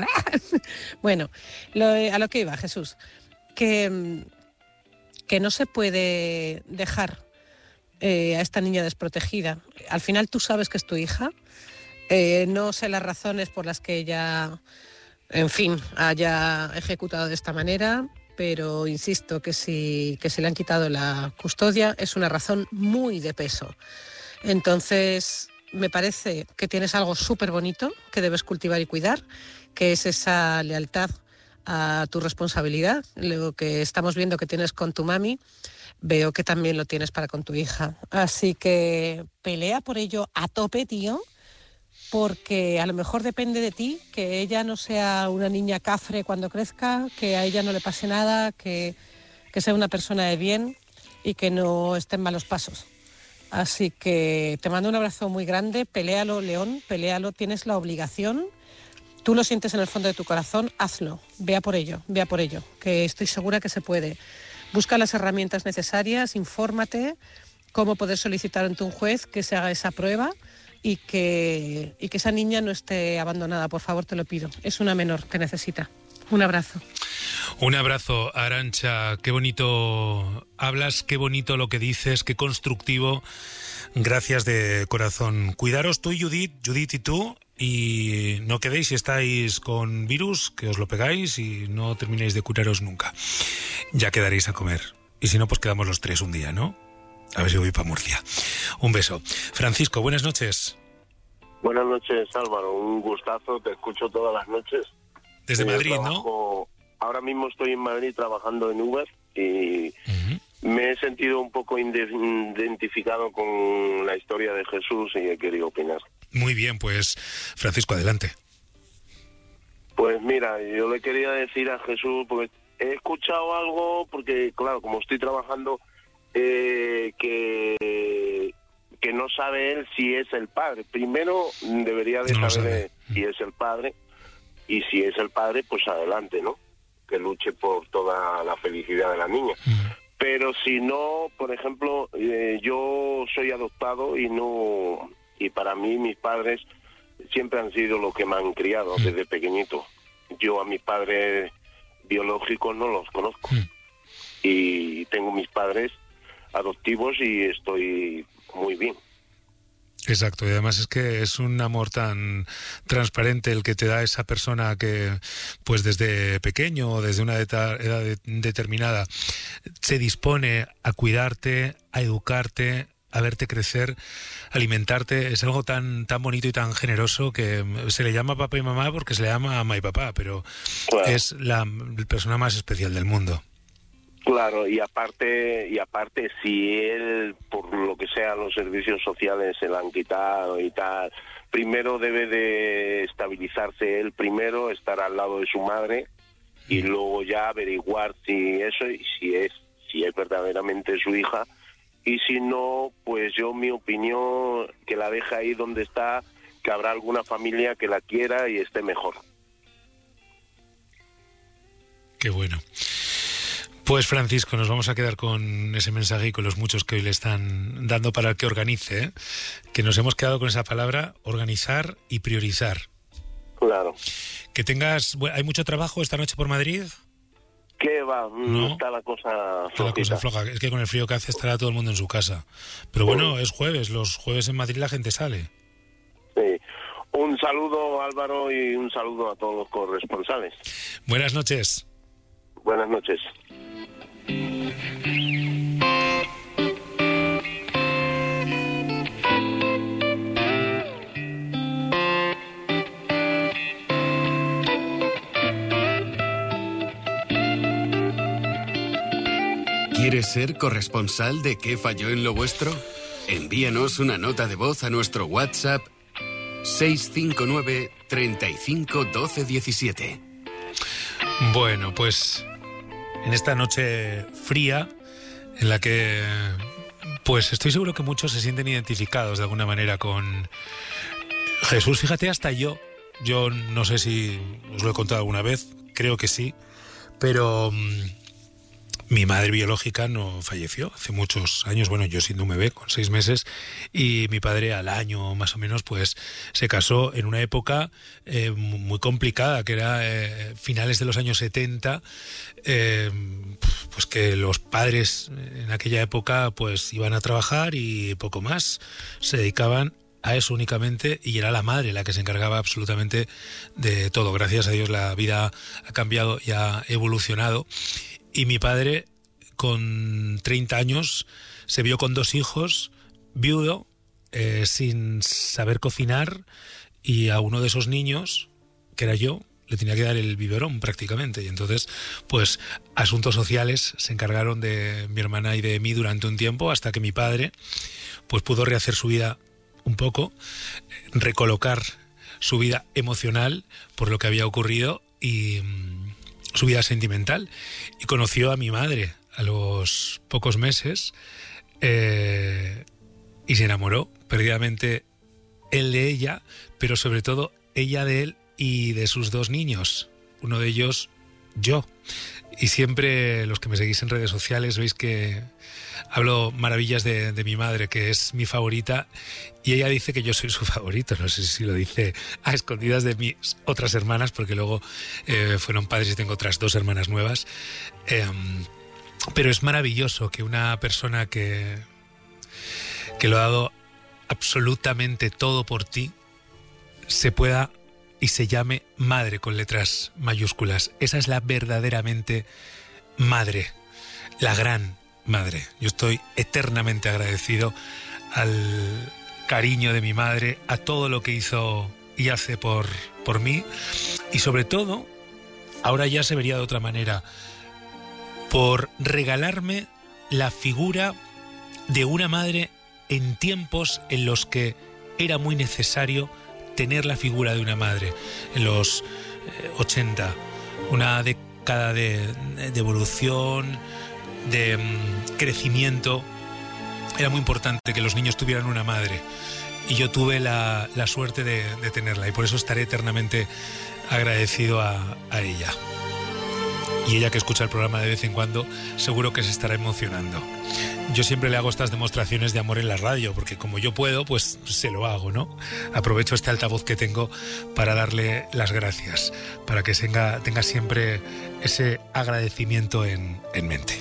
Bueno, lo, a lo que iba, Jesús, que, que no se puede dejar eh, a esta niña desprotegida. Al final tú sabes que es tu hija. Eh, no sé las razones por las que ella, en fin, haya ejecutado de esta manera, pero insisto que si, que si le han quitado la custodia es una razón muy de peso. Entonces, me parece que tienes algo súper bonito que debes cultivar y cuidar, que es esa lealtad a tu responsabilidad. Lo que estamos viendo que tienes con tu mami, veo que también lo tienes para con tu hija. Así que pelea por ello a tope, tío, porque a lo mejor depende de ti, que ella no sea una niña cafre cuando crezca, que a ella no le pase nada, que, que sea una persona de bien y que no esté en malos pasos. Así que te mando un abrazo muy grande, peléalo, León, peléalo, tienes la obligación, tú lo sientes en el fondo de tu corazón, hazlo, vea por ello, vea por ello, que estoy segura que se puede. Busca las herramientas necesarias, infórmate cómo poder solicitar ante un juez que se haga esa prueba y que, y que esa niña no esté abandonada, por favor, te lo pido. Es una menor que necesita. Un abrazo. Un abrazo, Arantxa. Qué bonito hablas, qué bonito lo que dices, qué constructivo. Gracias de corazón. Cuidaros tú y Judith, Judith y tú, y no quedéis si estáis con virus, que os lo pegáis y no terminéis de curaros nunca. Ya quedaréis a comer. Y si no, pues quedamos los tres un día, ¿no? A ver si voy para Murcia. Un beso. Francisco, buenas noches. Buenas noches, Álvaro. Un gustazo, te escucho todas las noches. Desde eh, Madrid, trabajo, ¿no? Ahora mismo estoy en Madrid trabajando en Uber y uh-huh. me he sentido un poco identificado con la historia de Jesús y he querido opinar. Muy bien, pues Francisco, adelante. Pues mira, yo le quería decir a Jesús, porque he escuchado algo, porque claro, como estoy trabajando, eh, que, que no sabe él si es el padre. Primero debería de no saber sabe. si es el padre, y si es el padre, pues adelante, ¿no? Que luche por toda la felicidad de la niña. Uh-huh. Pero si no, por ejemplo, eh, yo soy adoptado y no, y para mí mis padres siempre han sido los que me han criado uh-huh. desde pequeñito. Yo a mis padres biológicos no los conozco. Uh-huh. Y tengo mis padres adoptivos y estoy muy bien. Exacto, y además es que es un amor tan transparente el que te da esa persona que, pues desde pequeño o desde una edad de- determinada, se dispone a cuidarte, a educarte, a verte crecer, alimentarte. Es algo tan tan bonito y tan generoso que se le llama papá y mamá porque se le llama mamá y papá, pero claro, es la persona más especial del mundo. Claro, y aparte, y aparte, si él, por lo que sea, los servicios sociales se la han quitado y tal, primero debe de estabilizarse él primero, estar al lado de su madre y luego ya averiguar si eso, y si es, si es verdaderamente su hija, y si no, pues yo mi opinión, que la deje ahí donde está, que habrá alguna familia que la quiera y esté mejor. Qué bueno. Pues Francisco, nos vamos a quedar con ese mensaje y con los muchos que hoy le están dando para que organice, ¿eh? Que nos hemos quedado con esa palabra, organizar y priorizar. Claro. Que tengas... bueno, ¿hay mucho trabajo esta noche por Madrid? ¿Qué va? No. Está la cosa Está la cosa floja. Es que con el frío que hace estará todo el mundo en su casa. Pero bueno, es jueves. Los jueves en Madrid la gente sale. Sí. Un saludo, Álvaro, y un saludo a todos los corresponsales. Buenas noches. Buenas noches. ¿Quieres ser corresponsal de ¿Qué falló en lo vuestro? Envíanos una nota de voz a nuestro WhatsApp seis cinco nueve, treinta y cinco, doce, diecisiete. Bueno, pues en esta noche fría en la que pues estoy seguro que muchos se sienten identificados de alguna manera con Jesús. Fíjate, hasta yo, yo no sé si os lo he contado alguna vez, creo que sí, pero um, mi madre biológica no falleció hace muchos años, bueno, yo siendo un bebé con seis meses, y mi padre al año más o menos pues se casó en una época eh, muy complicada, que era eh, finales de los años setenta, eh, pues que los padres en aquella época pues iban a trabajar y poco más, se dedicaban a eso únicamente, y era la madre la que se encargaba absolutamente de todo. Gracias a Dios la vida ha cambiado y ha evolucionado. Y mi padre, con treinta años, se vio con dos hijos, viudo, eh, sin saber cocinar, y a uno de esos niños, que era yo, le tenía que dar el biberón prácticamente. Y entonces, pues, asuntos sociales se encargaron de mi hermana y de mí durante un tiempo, hasta que mi padre, pues, pudo rehacer su vida un poco, recolocar su vida emocional por lo que había ocurrido y su vida sentimental, y conoció a mi madre a los pocos meses eh, y se enamoró perdidamente, él de ella, pero sobre todo ella de él y de sus dos niños, uno de ellos yo. Y siempre los que me seguís en redes sociales veis que hablo maravillas de, de mi madre, que es mi favorita, y ella dice que yo soy su favorito. No sé si lo dice a escondidas de mis otras hermanas, porque luego eh, fueron padres y tengo otras dos hermanas nuevas. Eh, pero es maravilloso que una persona que, que lo ha dado absolutamente todo por ti se pueda y se llame madre con letras mayúsculas. Esa es la verdaderamente madre, la gran madre. Yo estoy eternamente agradecido al cariño de mi madre, a todo lo que hizo y hace por, por mí, y sobre todo, ahora ya se vería de otra manera, por regalarme la figura de una madre en tiempos en los que era muy necesario tener la figura de una madre. En los eh, ochenta, una década de, de evolución, de um, crecimiento. Era muy importante que los niños tuvieran una madre, y yo tuve la, la suerte de, de tenerla, y por eso estaré eternamente agradecido a, a ella. Y ella, que escucha el programa de vez en cuando, seguro que se estará emocionando. Yo siempre le hago estas demostraciones de amor en la radio, porque como yo puedo, pues se lo hago, ¿no? Aprovecho este altavoz que tengo para darle las gracias, para que tenga, tenga siempre ese agradecimiento en, en mente.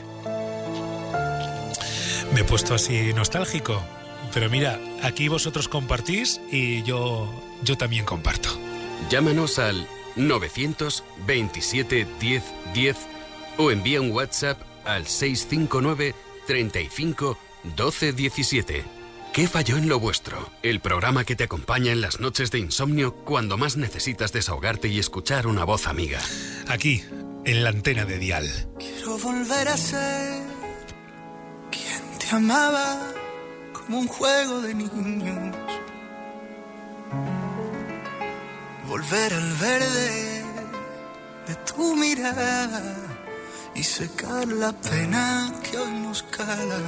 Me he puesto así nostálgico, pero mira, aquí vosotros compartís y yo, yo también comparto. Llámanos al novecientos veintisiete diez diez o envía un WhatsApp al seis cinco nueve, treinta y cinco, doce, diecisiete. ¿Qué falló en lo vuestro? El programa que te acompaña en las noches de insomnio cuando más necesitas desahogarte y escuchar una voz amiga. Aquí, en la antena de Dial. Quiero volver a ser quien te amaba como un juego de niños. Volver al verde de tu mirada y secar la pena que hoy nos cala.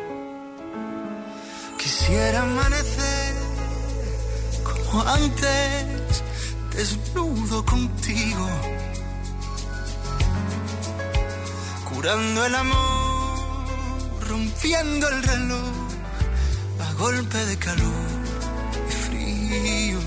Quisiera amanecer como antes, desnudo contigo, curando el amor, rompiendo el reloj a golpe de calor y frío,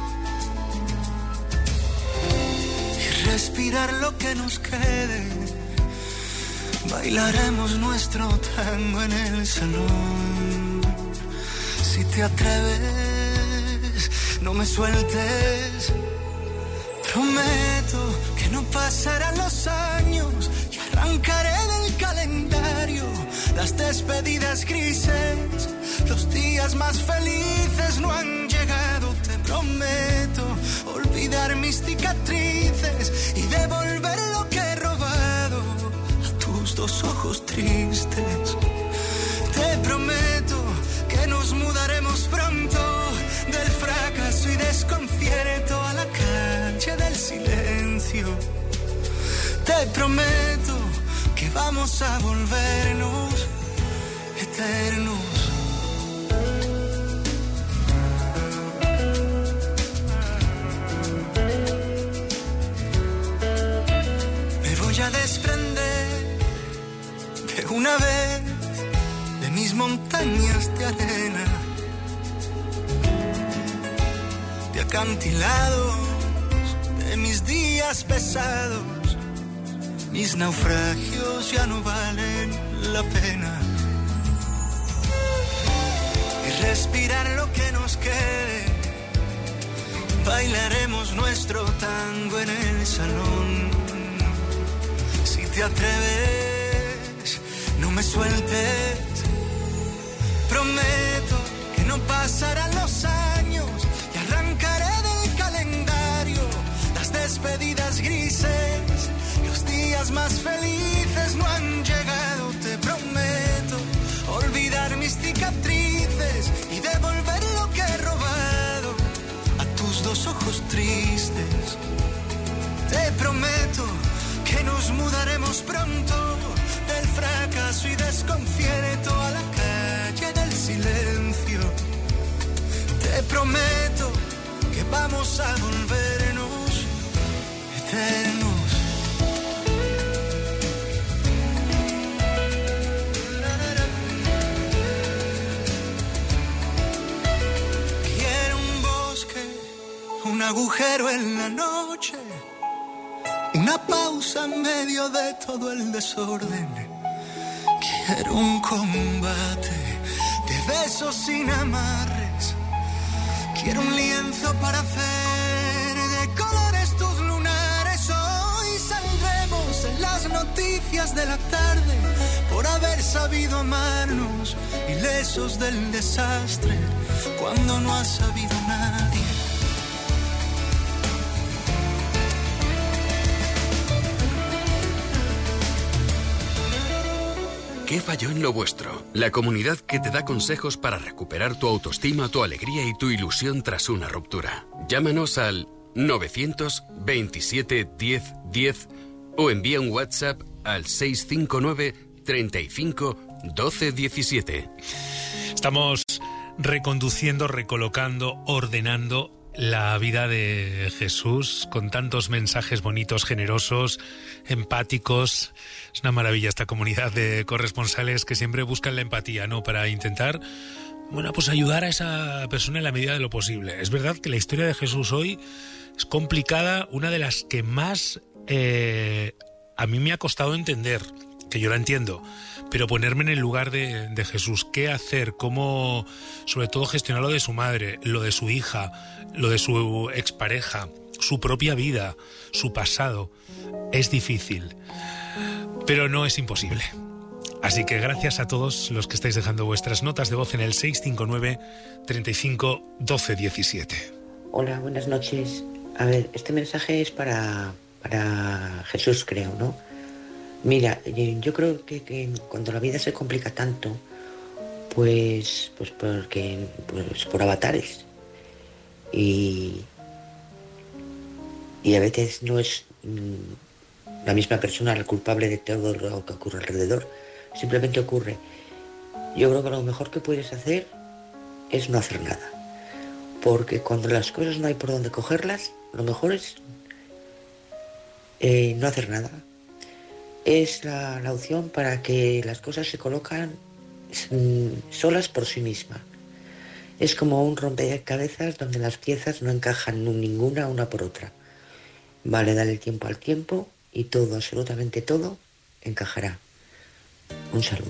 y respirar lo que nos quede. Bailaremos nuestro tango en el salón. Si te atreves, no me sueltes. Prometo que no pasarán los años y arrancaré del calendario las despedidas grises. Los días más felices no han llegado. Te prometo olvidar mis cicatrices y devolver lo que he robado a tus dos dos ojos tristes. Te prometo que nos mudaremos pronto del fracaso y desconcierto a la calle del silencio. Te prometo que vamos a volvernos eternos. Me voy a desprender de una vez de mis montañas de arena, de acantilados, de mis días pesados. Mis naufragios ya no valen la pena. Y respirar lo que nos quede. Bailaremos nuestro tango en el salón. Si te atreves, no me sueltes. Prometo que no pasarán los años y arrancaré del calendario las despedidas grises. Los días más felices no han llegado. Te prometo olvidar mis cicatrices y devolver lo que he robado a tus dos ojos tristes. Te prometo que nos mudaremos pronto del fracaso y desconcierto a la calle del silencio. Te prometo que vamos a volvernos eternos. Un agujero en la noche, una pausa en medio de todo el desorden. Quiero un combate de besos sin amarres. Quiero un lienzo para hacer de colores tus lunares. Hoy saldremos en las noticias de la tarde por haber sabido amarnos, ilesos del desastre cuando no ha sabido nadie. ¿Qué falló en lo vuestro? La comunidad que te da consejos para recuperar tu autoestima, tu alegría y tu ilusión tras una ruptura. Llámanos al novecientos veintisiete diez diez o envía un WhatsApp al seiscientos cincuenta y nueve treinta y cinco doce diecisiete. Estamos reconduciendo, recolocando, ordenando la vida de Jesús con tantos mensajes bonitos, generosos, empáticos. Es una maravilla esta comunidad de corresponsales que siempre buscan la empatía, ¿no? Para intentar, bueno, pues ayudar a esa persona en la medida de lo posible. Es verdad que la historia de Jesús hoy es complicada, una de las que más eh, a mí me ha costado entender, que yo la entiendo, pero ponerme en el lugar de, de Jesús, qué hacer, cómo, sobre todo gestionar lo de su madre, lo de su hija, lo de su expareja, su propia vida, su pasado, es difícil, pero no es imposible. Así que gracias a todos los que estáis dejando vuestras notas de voz en el seiscientos cincuenta y nueve treinta y cinco doce diecisiete. Hola, buenas noches. A ver, este mensaje es para, para Jesús, creo, ¿no? Mira, yo creo que, que cuando la vida se complica tanto, pues, pues porque, pues por avatares. Y, y a veces no es mmm, la misma persona el culpable de todo lo que ocurre alrededor. Simplemente ocurre. Yo creo que lo mejor que puedes hacer es no hacer nada. Porque cuando las cosas no hay por dónde cogerlas, lo mejor es eh, no hacer nada. Es la, la opción para que las cosas se colocan mm, solas por sí mismas. Es como un rompecabezas donde las piezas no encajan ninguna una por otra. Vale, dale el tiempo al tiempo y todo, absolutamente todo, encajará. Un saludo.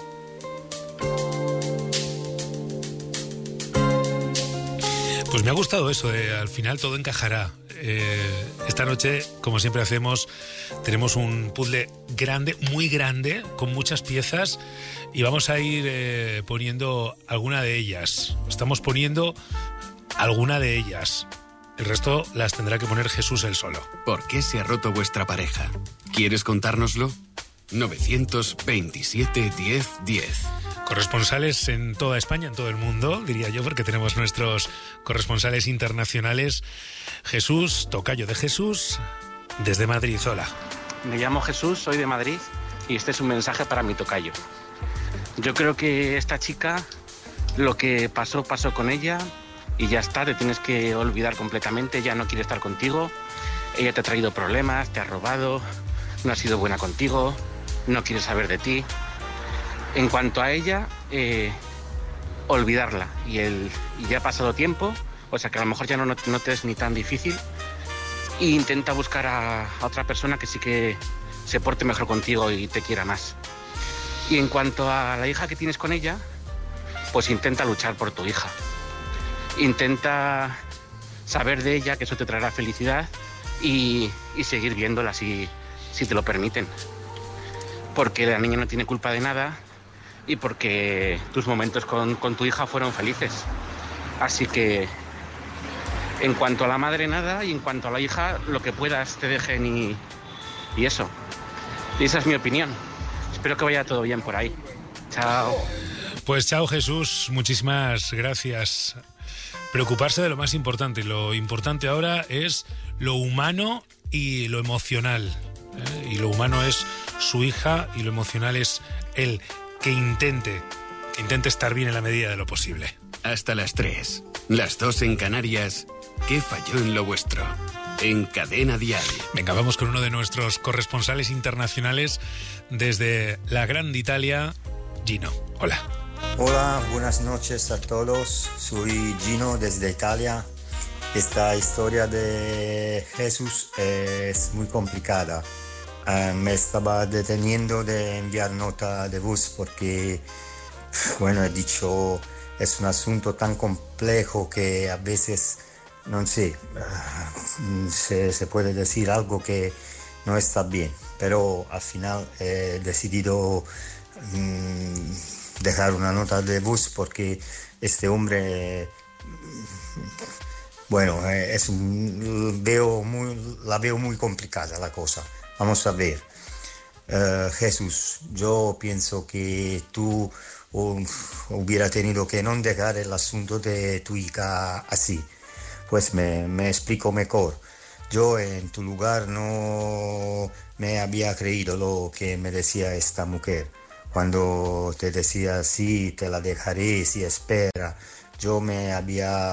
Pues me ha gustado eso, de al final todo encajará. Eh, esta noche, como siempre hacemos, tenemos un puzzle grande, muy grande, con muchas piezas y vamos a ir eh, poniendo alguna de ellas. Estamos poniendo alguna de ellas. El resto las tendrá que poner Jesús él solo. ¿Por qué se ha roto vuestra pareja? ¿Quieres contárnoslo? nueve veintisiete diez diez. Corresponsales en toda España, en todo el mundo, diría yo, porque tenemos nuestros corresponsales internacionales. Jesús, tocayo de Jesús, desde Madrid. Hola. Me llamo Jesús, soy de Madrid y este es un mensaje para mi tocayo. Yo creo que esta chica, lo que pasó, pasó con ella y ya está, te tienes que olvidar completamente, ya no quiere estar contigo. Ella te ha traído problemas, te ha robado, no ha sido buena contigo, no quiere saber de ti. En cuanto a ella, eh, olvidarla. Y, el, y ya ha pasado tiempo, o sea que a lo mejor ya no, no, no te es ni tan difícil. E intenta buscar a, a otra persona que sí que se porte mejor contigo y te quiera más. Y en cuanto a la hija que tienes con ella, pues intenta luchar por tu hija. Intenta saber de ella, que eso te traerá felicidad, y, y seguir viéndola si, si te lo permiten. Porque la niña no tiene culpa de nada y porque tus momentos con, con tu hija fueron felices. Así que, en cuanto a la madre, nada, y en cuanto a la hija, lo que puedas te dejen y, y eso. Y esa es mi opinión. Espero que vaya todo bien por ahí. Chao. Pues chao, Jesús, muchísimas gracias. Preocuparse de lo más importante. Lo importante ahora es lo humano y lo emocional. ¿eh? Y lo humano es su hija y lo emocional es él. Que intente, que intente estar bien en la medida de lo posible. Hasta las tres, las dos en Canarias. ¿Qué falló en lo vuestro? En Cadena Dial. Venga, vamos con uno de nuestros corresponsales internacionales desde la Grande Italia, Gino. Hola. Hola, buenas noches a todos. Soy Gino desde Italia. Esta historia de Jesús es muy complicada. Uh, me estaba deteniendo de enviar nota de voz porque, bueno, he dicho, es un asunto tan complejo que a veces, no sé, uh, se, se puede decir algo que no está bien. Pero al final he decidido um, dejar una nota de voz porque este hombre, bueno, es un, veo muy, la veo muy complicada la cosa. Vamos a ver, uh, Jesús, yo pienso que tú uh, hubiera tenido que no dejar el asunto de tu hija así. Pues me, me explico mejor. Yo en tu lugar no me había creído lo que me decía esta mujer. Cuando te decía, sí, te la dejaré, si espera, yo me había...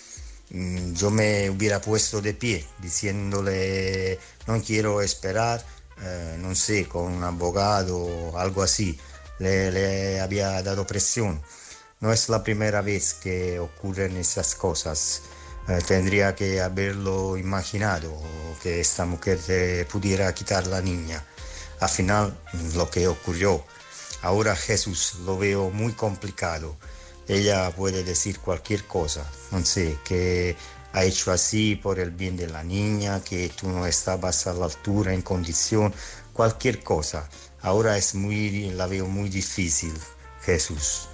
Yo me hubiera puesto de pie diciéndole no quiero esperar, eh, no sé, con un abogado o algo así. Le, le había dado presión. No es la primera vez que ocurren esas cosas. Eh, tendría que haberlo imaginado, que esta mujer te pudiera quitar la niña. Al final, lo que ocurrió. Ahora Jesús lo veo muy complicado. Ella puede decir cualquier cosa, no sé, que ha hecho así por el bien de la niña, que tú no estabas a la altura, en condición, cualquier cosa. Ahora es muy, la veo muy difícil, Jesús.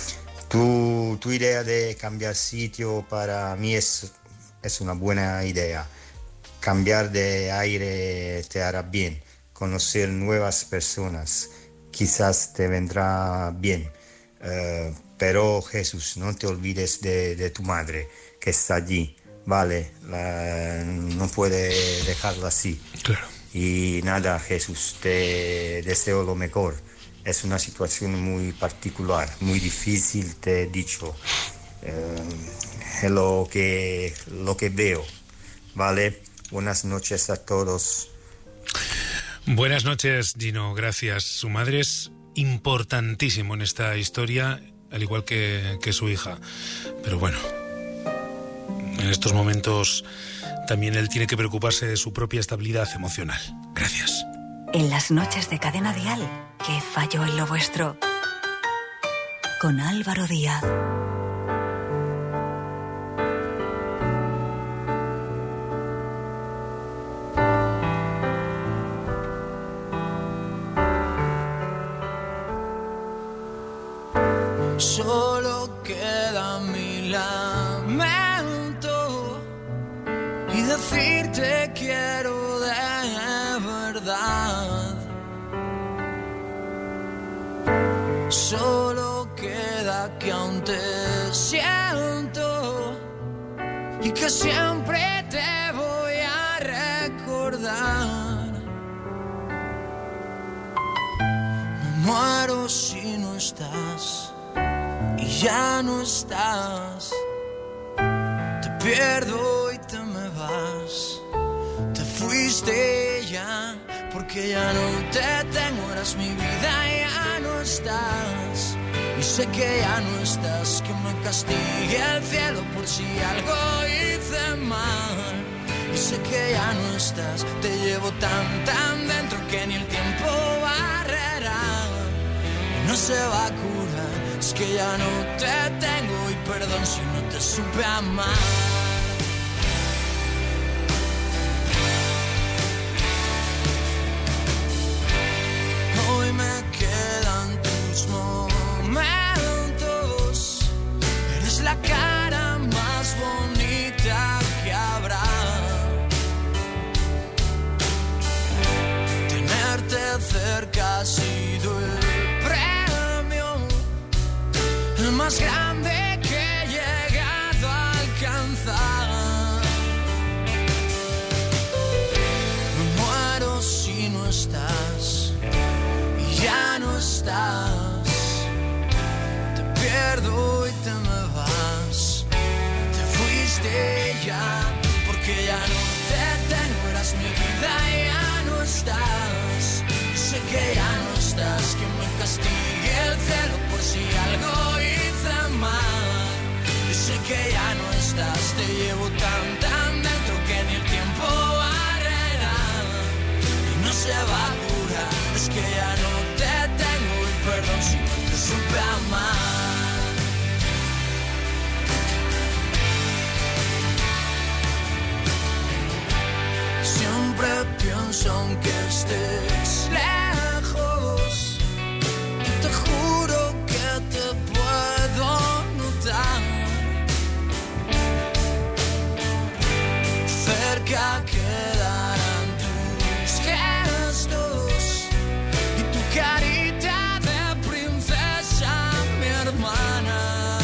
Tu, tu idea de cambiar sitio para mí es, es una buena idea. Cambiar de aire te hará bien, conocer nuevas personas, quizás te vendrá bien. Uh, Pero Jesús, no te olvides de, de tu madre que está allí, ¿vale? La, no puede dejarla así. Claro. Y nada, Jesús, te deseo lo mejor. Es una situación muy particular, muy difícil, te he dicho. Eh, es lo que, lo que veo, ¿vale? Buenas noches a todos. Buenas noches, Gino, gracias. Su madre es importantísimo en esta historia, al igual que, que su hija. Pero bueno, en estos momentos también él tiene que preocuparse de su propia estabilidad emocional. Gracias. En las noches de Cadena Dial, ¿qué falló en lo vuestro? Con Álvaro Díaz. Solo queda mi lamento y decirte quiero de verdad Solo queda que aún te siento y que siempre te voy a recordar. Me muero si no estás y ya no estás. Te pierdo y te me vas. Te fuiste ya porque ya no te tengo. Eras mi vida y ya no estás. Y sé que ya no estás. Que me castigue el cielo por si algo hice mal. Y sé que ya no estás. Te llevo tan tan dentro que ni el tiempo barrerá. Y no se va a curar. Es que ya no te tengo. Y perdón si no te supe amar. Hoy me quedan tus momentos. Eres la cara más bonita que habrá. Tenerte cerca ha sido el premio, el más grande que he llegado a alcanzar. Me muero si no estás. Ya no estás, te pierdo y te me vas. Te fuiste ya, porque ya no te tengo. Eras mi vida y ya no estás. Sé que ya no estás, que me castigue el cielo por si algo hice mal. Y sé que ya no estás, te llevo tan tan dentro que ni el tiempo barrerá. Y no se va a curar, es que ya no te tengo y perdón si no te supe amar. Siempre pienso aunque estés lejos, te juro que te puedo notar. Cerca quedarán tus gestos y tu carita de princesa, mi hermana.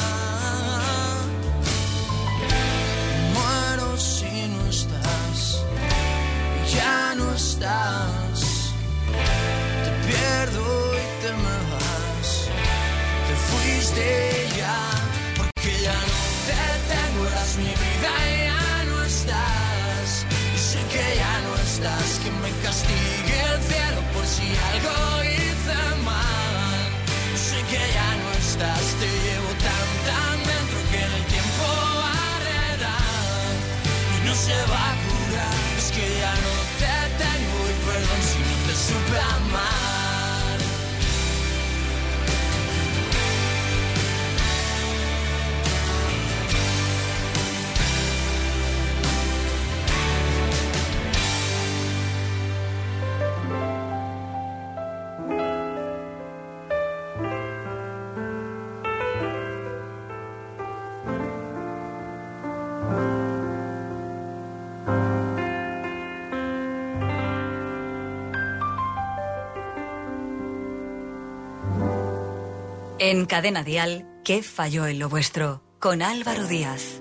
Muero si no estás, ya no estás. Te pierdo y te me vas. Te fuiste ya, porque ya no te tengo. Eras mi vida y ya no estás. Y sé que ya no estás, que me castigue el cielo por si algo hice mal. Y sé que ya no estás, te llevo tan tan dentro que en el tiempo barrerá. Y no se va a curar, es que ya no te tengo y perdón si no te supe amar. En Cadena Dial, ¿qué falló en lo vuestro? Con Álvaro Díaz.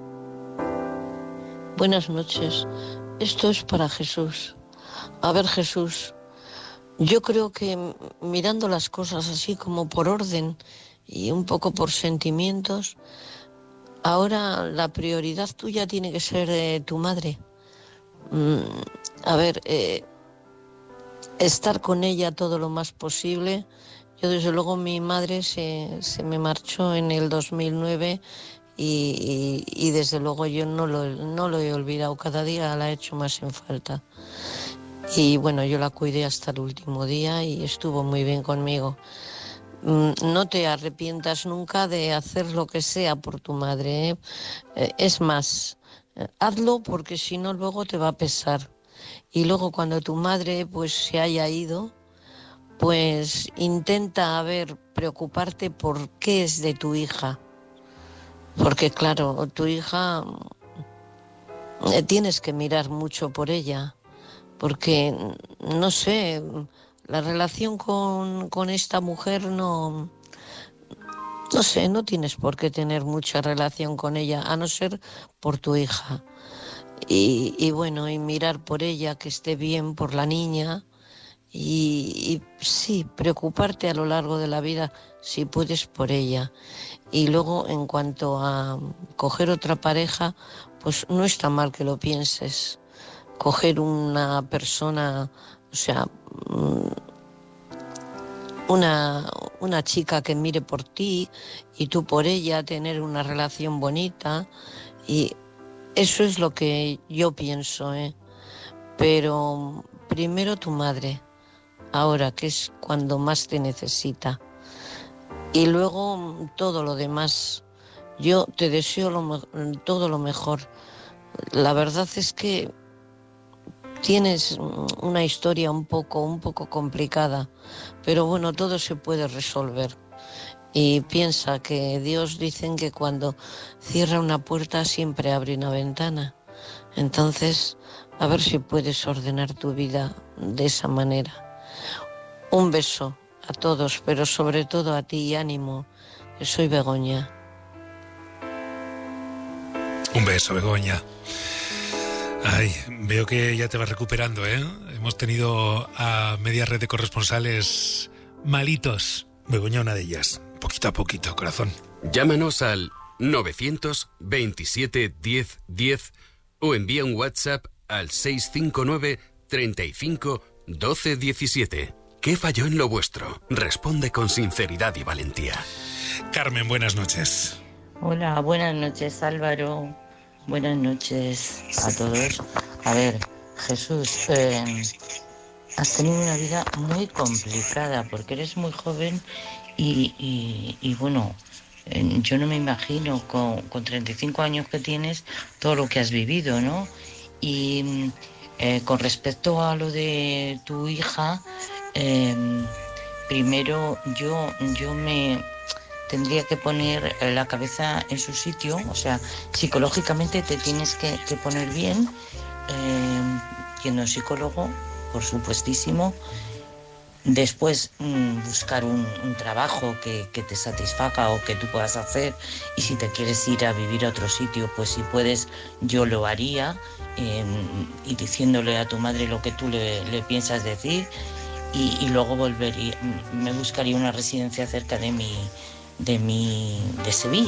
Buenas noches. Esto es para Jesús. A ver, Jesús, yo creo que mirando las cosas así como por orden y un poco por sentimientos, ahora la prioridad tuya tiene que ser eh, tu madre. Mm, a ver, eh, estar con ella todo lo más posible. Yo, desde luego, mi madre se, se me marchó en el dos mil nueve y, y, y desde luego yo no lo, no lo he olvidado. Cada día la he hecho más en falta. Y bueno, yo la cuidé hasta el último día y estuvo muy bien conmigo. No te arrepientas nunca de hacer lo que sea por tu madre, ¿eh? Es más, hazlo porque si no luego te va a pesar. Y luego cuando tu madre pues se haya ido, pues intenta, a ver, preocuparte por qué es de tu hija. Porque claro, tu hija, eh, tienes que mirar mucho por ella. Porque, no sé, la relación con, con esta mujer no... No sé, no tienes por qué tener mucha relación con ella, a no ser por tu hija. Y, y bueno, y mirar por ella, que esté bien, por la niña. Y, y sí, preocuparte a lo largo de la vida, si puedes, por ella. Y luego, en cuanto a coger otra pareja, pues no está mal que lo pienses. Coger una persona, o sea... Una, una chica que mire por ti y tú por ella, tener una relación bonita, y eso es lo que yo pienso, ¿eh? Pero primero tu madre, ahora que es cuando más te necesita, y luego todo lo demás. Yo te deseo lo, todo lo mejor. La verdad es que tienes una historia un poco, un poco complicada, pero bueno, todo se puede resolver. Y piensa que Dios, dicen que cuando cierra una puerta siempre abre una ventana. Entonces, a ver si puedes ordenar tu vida de esa manera. Un beso a todos, pero sobre todo a ti, y ánimo, que soy Begoña. Un beso, Begoña. Ay, veo que ya te vas recuperando, ¿eh? Hemos tenido a media red de corresponsales malitos. Begoña, una de ellas. Poquito a poquito, corazón. Llámanos al novecientos veintisiete diez diez o envía un WhatsApp al seiscientos cincuenta y nueve treinta y cinco doce diecisiete. ¿Qué falló en lo vuestro? Responde con sinceridad y valentía. Carmen, buenas noches. Hola, buenas noches, Álvaro. Buenas noches a todos. A ver, Jesús, eh, has tenido una vida muy complicada porque eres muy joven y, y, y bueno, eh, yo no me imagino con, con treinta y cinco años que tienes todo lo que has vivido, ¿no? Y eh, con respecto a lo de tu hija, eh, primero yo, yo me... tendría que poner la cabeza en su sitio, o sea, psicológicamente te tienes que, que poner bien, eh, yendo a un psicólogo, por supuestísimo. Después mmm, buscar un, un trabajo que, que te satisfaga o que tú puedas hacer, y si te quieres ir a vivir a otro sitio, pues si puedes, yo lo haría, eh, y diciéndole a tu madre lo que tú le, le piensas decir, y, y luego volvería, me buscaría una residencia cerca de mi de mi de Sevilla.